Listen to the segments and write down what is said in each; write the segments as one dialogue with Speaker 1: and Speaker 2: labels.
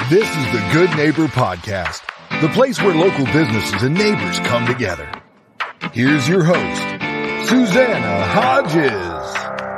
Speaker 1: This is the Good Neighbor Podcast, the place where local businesses and neighbors come together. Here's your host, Susanna Hodges.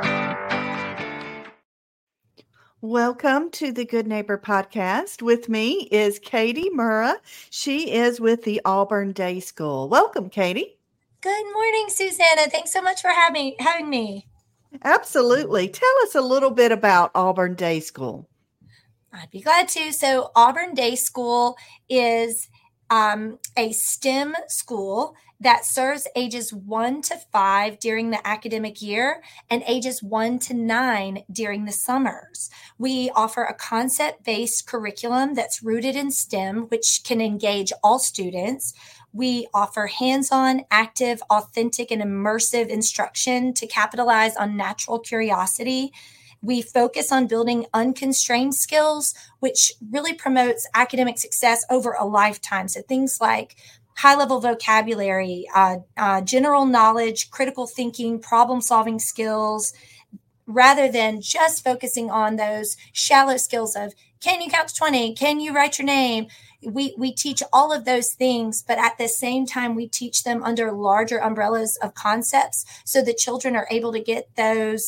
Speaker 2: Welcome to the Good Neighbor Podcast. With me is Katie Murrah. She is with the Auburn Day School. Welcome, Katie.
Speaker 3: Good morning, Susanna. Thanks so much for having me.
Speaker 2: Absolutely. Tell us a little bit about Auburn Day School.
Speaker 3: I'd be glad to. So Auburn Day School is a STEM school that serves ages 1 to 5 during the academic year and ages 1 to 9 during the summers. We offer a concept-based curriculum that's rooted in STEM, which can engage all students. We offer hands-on, active, authentic, and immersive instruction to capitalize on natural curiosity. We focus on building unconstrained skills, which really promotes academic success over a lifetime. So things like high-level vocabulary, general knowledge, critical thinking, problem-solving skills, rather than just focusing on those shallow skills of, can you count to 20? Can you write your name? We teach all of those things, but at the same time, we teach them under larger umbrellas of concepts so the children are able to get those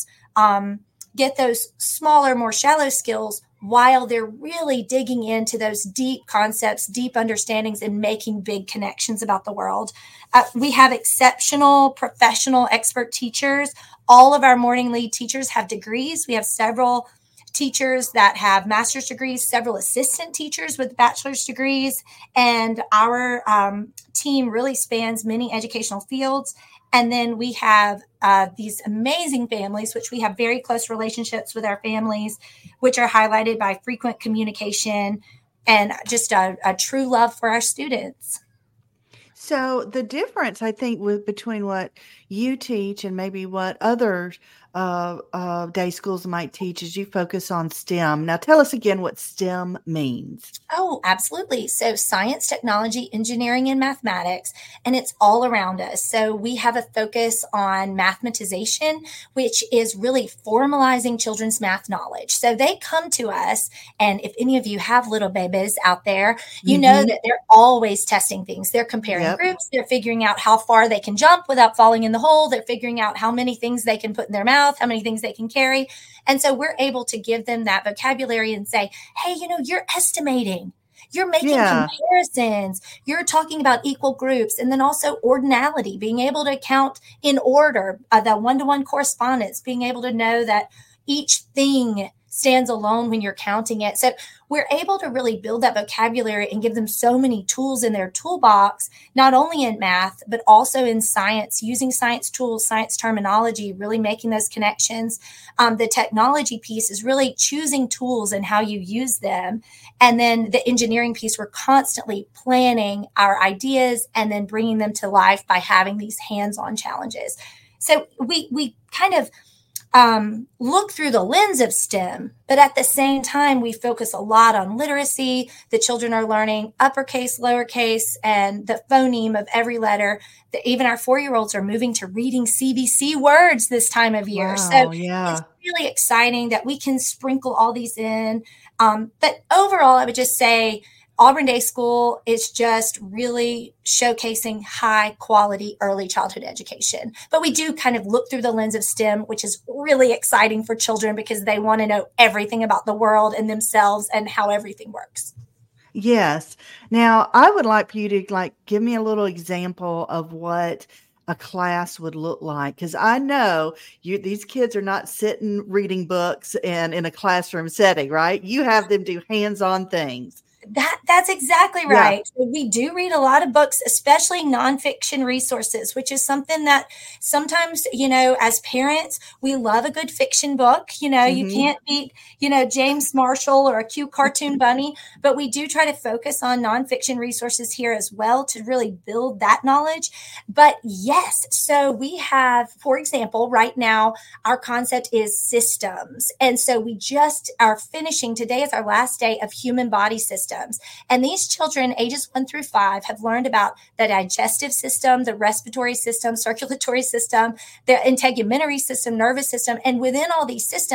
Speaker 3: smaller, more shallow skills while they're really digging into those deep concepts, deep understandings, and making big connections about the world. We have exceptional, professional, expert teachers. All of our morning lead teachers have degrees. We have several teachers that have master's degrees, several assistant teachers with bachelor's degrees, and our team really spans many educational fields. And then we have these amazing families, which we have very close relationships with our families, which are highlighted by frequent communication and just a true love for our students.
Speaker 2: So the difference, I think, between what you teach and maybe what other day schools might teach is you focus on STEM. Now, tell us again what STEM means.
Speaker 3: Oh, absolutely. So science, technology, engineering, and mathematics, and it's all around us. So we have a focus on mathematization, which is really formalizing children's math knowledge. So they come to us, and if any of you have little babies out there, you know that they're always testing things. They're comparing groups. They're figuring out how far they can jump without falling in the hole. They're figuring out how many things they can put in their mouth, how many things they can carry. And so we're able to give them that vocabulary and say, hey, you're estimating, you're making comparisons, you're talking about equal groups, and then also ordinality, being able to count in order, the one-to-one correspondence, being able to know that each thing stands alone when you're counting it. So we're able to really build that vocabulary and give them so many tools in their toolbox, not only in math, but also in science, using science tools, science terminology, really making those connections. The technology piece is really choosing tools and how you use them. And then the engineering piece, we're constantly planning our ideas and then bringing them to life by having these hands-on challenges. So we kind of look through the lens of STEM, but at the same time, we focus a lot on literacy. The children are learning uppercase, lowercase, and the phoneme of every letter. Even our 4-year-olds are moving to reading CBC words this time of year.
Speaker 2: Wow,
Speaker 3: so it's really exciting that we can sprinkle all these in. But overall, I would just say Auburn Day School is just really showcasing high quality early childhood education. But we do kind of look through the lens of STEM, which is really exciting for children because they want to know everything about the world and themselves and how everything works.
Speaker 2: Yes. Now, I would like for you to give me a little example of what a class would look like, because I know these kids are not sitting reading books and in a classroom setting, right? You have them do hands-on things.
Speaker 3: That's exactly right. Yeah. We do read a lot of books, especially nonfiction resources, which is something that sometimes, as parents, we love a good fiction book. You can't beat, James Marshall or a cute cartoon bunny, but we do try to focus on nonfiction resources here as well to really build that knowledge. But yes, so we have, for example, right now, our concept is systems. And so we just are finishing, today is our last day of human body systems. And these children, ages 1 through 5, have learned about the digestive system, the respiratory system, circulatory system, the integumentary system, nervous system. And within all these systems,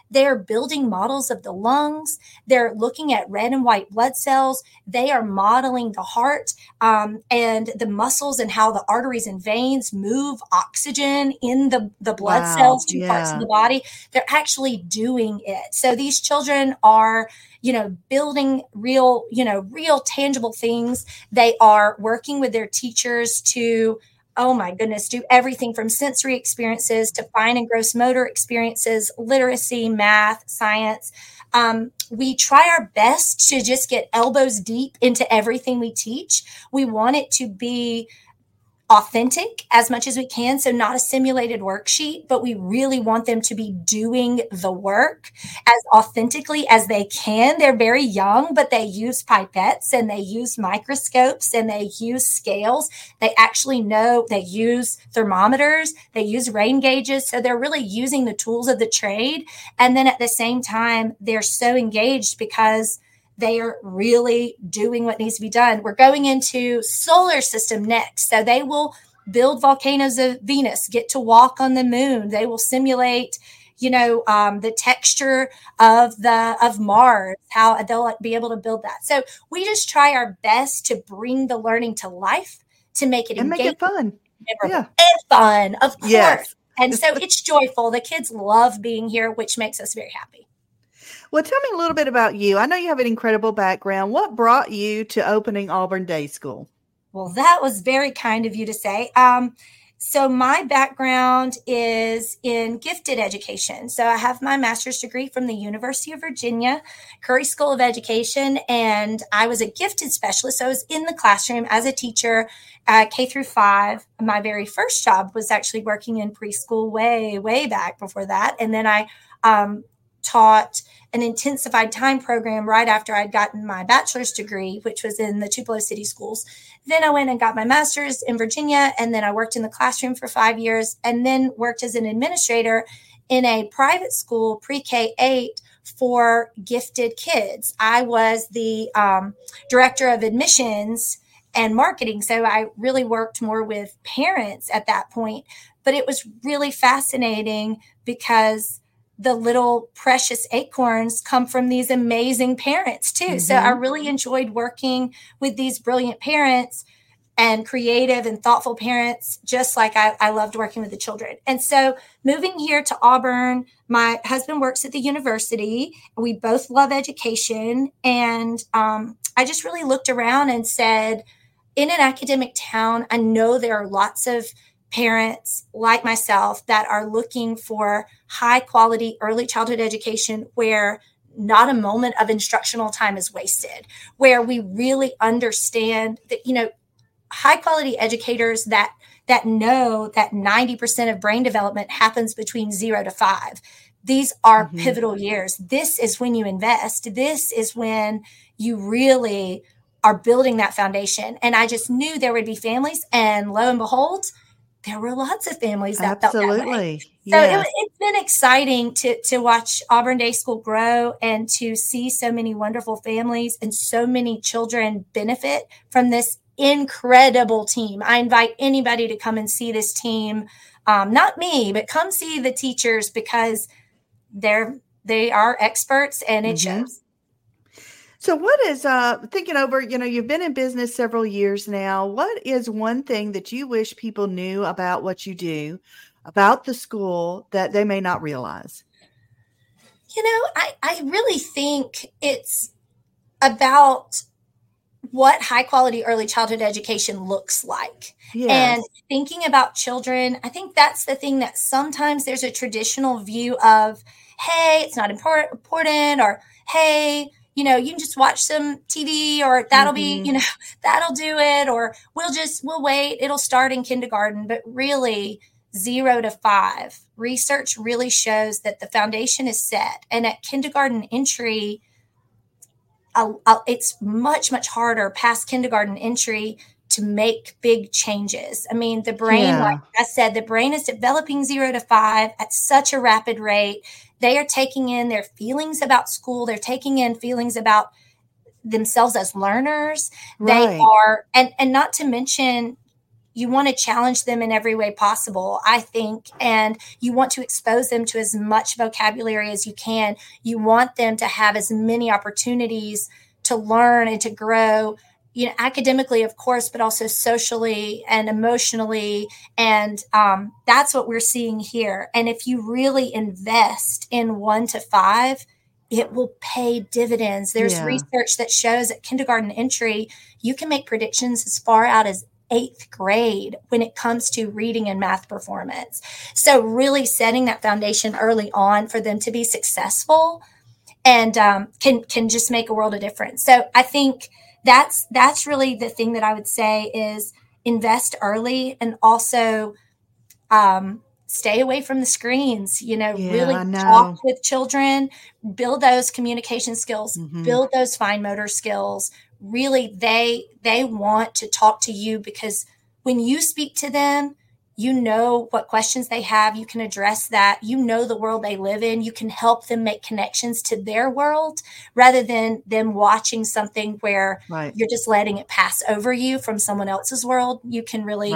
Speaker 3: They're building models of the lungs. They're looking at red and white blood cells. They are modeling the heart and the muscles and how the arteries and veins move oxygen in the blood cells to parts of the body. They're actually doing it. So these children are, building real tangible things. They are working with their teachers to, oh my goodness, do everything from sensory experiences to fine and gross motor experiences, literacy, math, science. We try our best to just get elbows deep into everything we teach. We want it to be authentic as much as we can. So not a simulated worksheet, but we really want them to be doing the work as authentically as they can. They're very young, but they use pipettes and they use microscopes and they use scales. They actually know, they use thermometers, they use rain gauges. So they're really using the tools of the trade. And then at the same time, they're so engaged because they are really doing what needs to be done. We're going into solar system next. So they will build volcanoes of Venus, get to walk on the moon. They will simulate, the texture of Mars, how they'll be able to build that. So we just try our best to bring the learning to life, to make it engaging,
Speaker 2: make it fun.
Speaker 3: And fun, of course.
Speaker 2: Yes.
Speaker 3: And so it's joyful. The kids love being here, which makes us very happy.
Speaker 2: Well, tell me a little bit about you. I know you have an incredible background. What brought you to opening Auburn Day School?
Speaker 3: Well, that was very kind of you to say. So my background is in gifted education. So I have my master's degree from the University of Virginia, Curry School of Education, and I was a gifted specialist. So I was in the classroom as a teacher, K through 5. My very first job was actually working in preschool way back before that. And then I taught an intensified time program right after I'd gotten my bachelor's degree, which was in the Tupelo City Schools. Then I went and got my master's in Virginia, and then I worked in the classroom for 5 years, and then worked as an administrator in a private school, pre-K 8, for gifted kids. I was the director of admissions and marketing, so I really worked more with parents at that point. But it was really fascinating because the little precious acorns come from these amazing parents too. Mm-hmm. So I really enjoyed working with these brilliant parents and creative and thoughtful parents, just like I loved working with the children. And so moving here to Auburn, my husband works at the university. We both love education. And I just really looked around and said, in an academic town, I know there are lots of parents like myself that are looking for high quality early childhood education where not a moment of instructional time is wasted, where we really understand that, high quality educators that know that 90% of brain development happens between 0 to 5. These are pivotal years. This is when you invest. This is when you really are building that foundation. And I just knew there would be families, and lo and behold, there were lots of families that felt that way. So
Speaker 2: yes.
Speaker 3: It's been exciting to watch Auburn Day School grow and to see so many wonderful families and so many children benefit from this incredible team. I invite anybody to come and see this team. Not me, but come see the teachers because they are experts and it shows.
Speaker 2: So what is, thinking over, you've been in business several years now. What is one thing that you wish people knew about what you do, about the school, that they may not realize?
Speaker 3: I really think it's about what high quality early childhood education looks like. Yes. And thinking about children, I think that's the thing that sometimes there's a traditional view of, hey, it's not important, or hey, you can just watch some TV, or that'll be, that'll do it, or we'll wait. It'll start in kindergarten. But really, 0 to 5, research really shows that the foundation is set. And at kindergarten entry, it's much, much harder past kindergarten entry to make big changes. I mean, the brain, like I said, the brain is developing 0 to 5 at such a rapid rate. They are taking in their feelings about school. They're taking in feelings about themselves as learners. Right. They are, and not to mention, you want to challenge them in every way possible, I think, and you want to expose them to as much vocabulary as you can. You want them to have as many opportunities to learn and to grow, academically, of course, but also socially and emotionally. And that's what we're seeing here. And if you really invest in 1 to 5, it will pay dividends. There's research that shows at kindergarten entry, you can make predictions as far out as 8th grade when it comes to reading and math performance. So really setting that foundation early on for them to be successful and can just make a world of difference. So I think that's really the thing that I would say is invest early, and also stay away from the screens, really talk with children, build those communication skills, build those fine motor skills. Really, they want to talk to you, because when you speak to them, you know what questions they have. You can address that. You know the world they live in. You can help them make connections to their world rather than them watching something where you're just letting it pass over you from someone else's world. You can really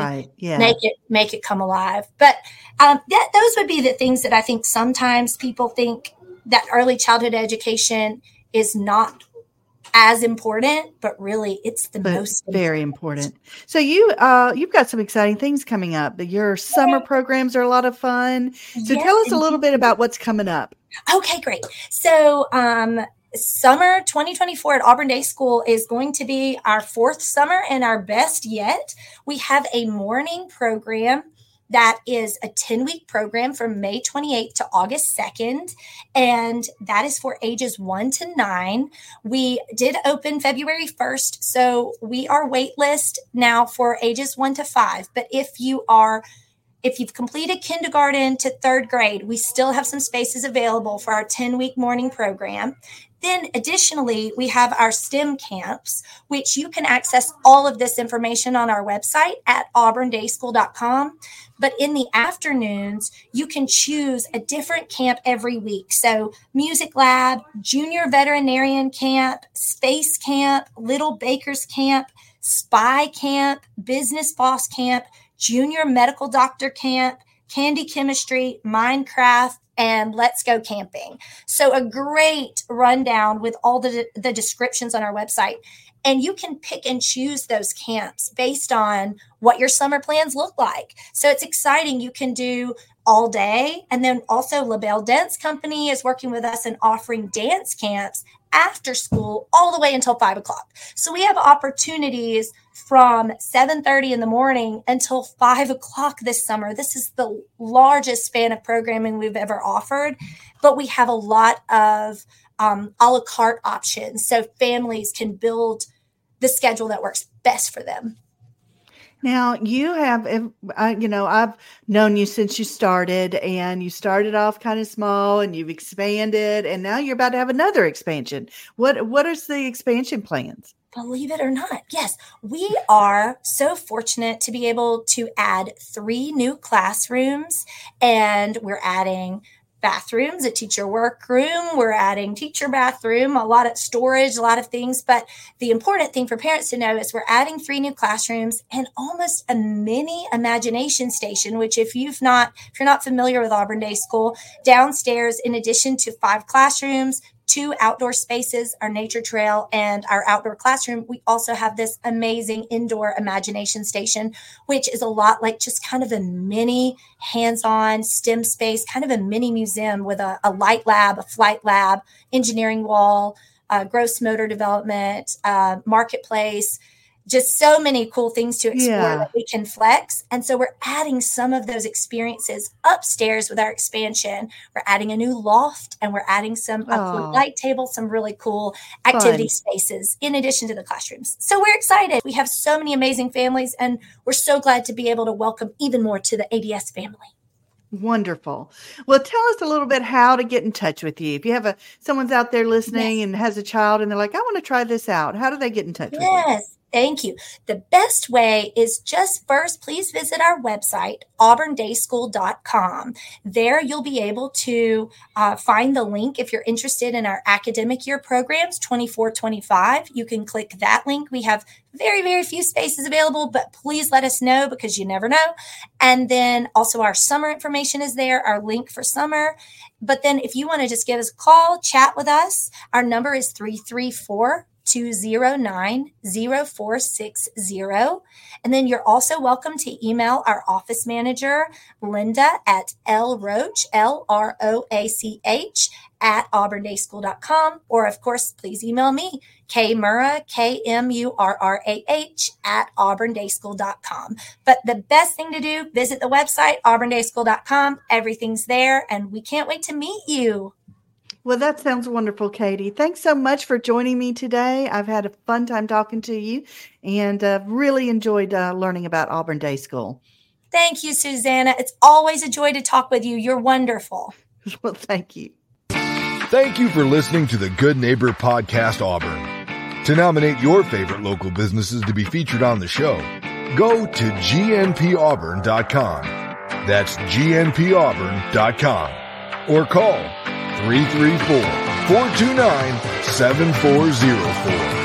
Speaker 3: make it come alive. But those would be the things that I think sometimes people think that early childhood education is not as important, but really it's the most
Speaker 2: very important. So you've got some exciting things coming up. Your summer programs are a lot of fun. So tell us a little bit about what's coming up.
Speaker 3: Okay, great. So summer 2024 at Auburn Day School is going to be our 4th summer and our best yet. We have a morning program that is a 10-week program from May 28th to August 2nd, and that is for ages 1 to 9. We did open February 1st, so we are waitlist now for ages 1 to 5. But if you've completed kindergarten to 3rd grade, we still have some spaces available for our 10-week morning program. Then additionally, we have our STEM camps, which you can access all of this information on our website at auburndayschool.com. But in the afternoons, you can choose a different camp every week. So Music Lab, Junior Veterinarian Camp, Space Camp, Little Bakers Camp, Spy Camp, Business Boss Camp, Junior Medical Doctor Camp, Candy Chemistry, Minecraft, and Let's Go Camping. So a great rundown with all the descriptions on our website. And you can pick and choose those camps based on what your summer plans look like. So it's exciting. You can do all day. And then also LaBelle Dance Company is working with us and offering dance camps after school all the way until 5 o'clock. So we have opportunities from 7:30 in the morning until 5 o'clock this summer. This is the largest span of programming we've ever offered, but we have a lot of a la carte options so families can build the schedule that works best for them.
Speaker 2: Now you have, I've known you since you started, and you started off kind of small and you've expanded, and now you're about to have another expansion. What is the expansion plans?
Speaker 3: Believe it or not, yes, we are so fortunate to be able to add 3 new classrooms, and we're adding bathrooms, a teacher workroom. We're adding teacher bathroom, a lot of storage, a lot of things. But the important thing for parents to know is we're adding 3 new classrooms and almost a mini imagination station, which if you're not familiar with Auburn Day School, downstairs, in addition to 5 classrooms, 2 outdoor spaces, our nature trail and our outdoor classroom, we also have this amazing indoor imagination station, which is a lot like just kind of a mini hands-on STEM space, kind of a mini museum with a light lab, a flight lab, engineering wall, gross motor development, marketplace, just so many cool things to explore that we can flex. And so we're adding some of those experiences upstairs with our expansion. We're adding a new loft, and we're adding some light tables, some really cool activity spaces in addition to the classrooms. So we're excited. We have so many amazing families, and we're so glad to be able to welcome even more to the ADS family.
Speaker 2: Wonderful. Well, tell us a little bit how to get in touch with you. If you have someone's out there listening and has a child and they're like, I want to try this out. How do they get in touch with you?
Speaker 3: Thank you. The best way is just first, please visit our website, auburndayschool.com. There you'll be able to find the link if you're interested in our academic year programs, 24-25. You can click that link. We have very, very few spaces available, but please let us know because you never know. And then also our summer information is there, our link for summer. But then if you want to just give us a call, chat with us, our number is 334-209-0460. And then you're also welcome to email our office manager, Linda, at lroach, LROACH, at auburndayschool.com. Or, of course, please email me, kmurrah, KMURRAH, at auburndayschool.com. But the best thing to do, visit the website, auburndayschool.com. Everything's there, and we can't wait to meet you.
Speaker 2: Well, that sounds wonderful, Katie. Thanks so much for joining me today. I've had a fun time talking to you and really enjoyed learning about Auburn Day School.
Speaker 3: Thank you, Susanna. It's always a joy to talk with you. You're wonderful.
Speaker 2: Well, thank you.
Speaker 1: Thank you for listening to the Good Neighbor Podcast Auburn. To nominate your favorite local businesses to be featured on the show, go to gnpauburn.com. That's gnpauburn.com. Or call 334-429-7404.